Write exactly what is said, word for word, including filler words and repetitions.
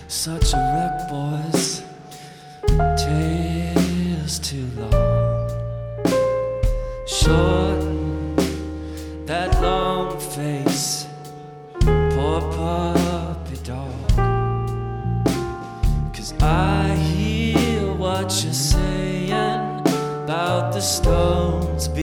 Such a wreck, boys. Tales too long. Shorten that long face. Poor puppy dog. 'Cause I hear what you're saying about the stones